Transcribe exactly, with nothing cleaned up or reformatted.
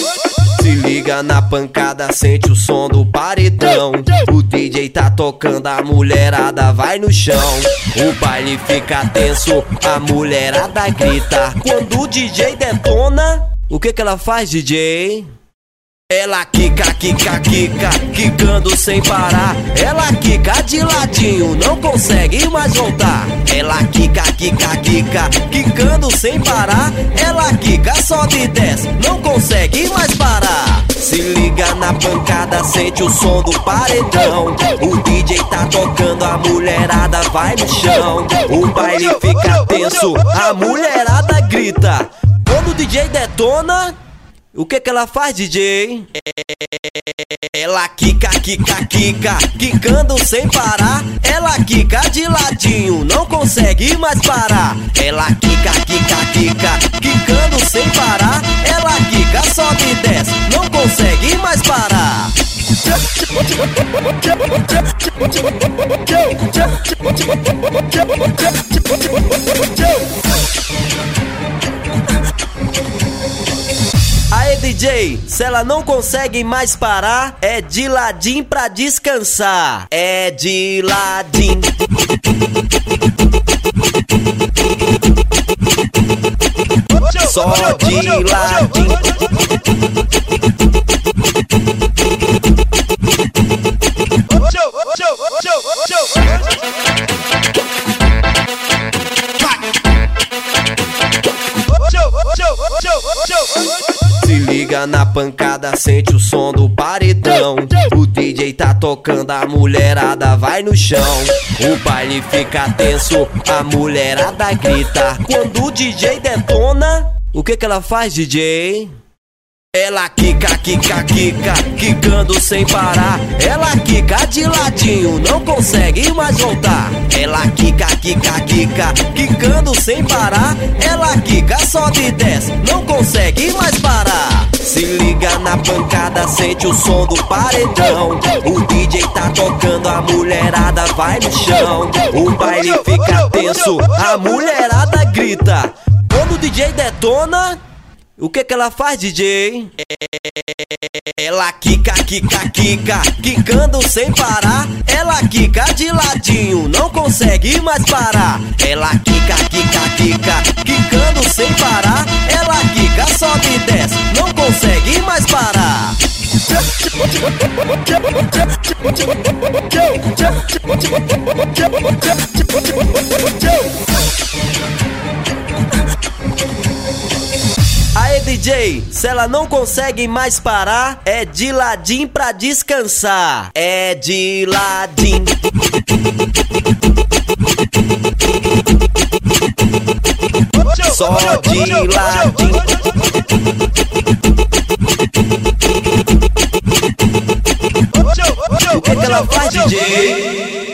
Se liga na pancada, sente o som do paredão. O D J tá tocando, a mulherada vai no chão. O baile fica tenso, a mulherada grita. Quando o D J detona, o que que ela faz, D J? Ela quica, quica, quica, quicando sem parar. Ela quica de ladinho, não consegue mais voltar. Ela quica, quica, quica, quicando sem parar. Ela quica, sobe e desce, não consegue mais parar. Se liga na pancada, sente o som do paredão. O D J tá tocando, a mulherada vai no chão. O baile fica tenso, a mulherada grita. Quando o D J detona, o que que ela faz, D J? Ela quica, quica, quica, quicando sem parar. Ela quica de ladinho, não consegue mais parar. Ela quica, quica, quica, quicando sem parar. Ela quica, sobe e desce, não consegue mais parar. Aê, D J, se ela não consegue mais parar, é de ladinho pra descansar. É de ladinho. Só de ladinho. Se liga na pancada, sente o som do paredão. O D J tá tocando, a mulherada vai no chão. O baile fica tenso, a mulherada grita. Quando o D J detona, o que que ela faz, D J? Ela quica, quica, quica, quicando sem parar. Ela quica de ladinho, não consegue mais voltar. Ela quica, quica, quica, quicando sem parar. Ela quica, sobe e desce, não consegue mais parar. Se liga na pancada, sente o som do paredão. O D J tá tocando, a mulherada vai no chão. O baile fica tenso, a mulherada grita. Quando o D J detona, o que que ela faz, D J? Ela quica, quica, quica, quicando sem parar. Ela quica de ladinho, não consegue mais parar. Ela quica, quica, quica, quicando sem parar. Ela quica, sobe e desce, não consegue mais parar. Aê, D J, se ela não consegue mais parar, é de ladinho pra descansar. É de ladinho. Só de ladinho. O que que ela faz, D J?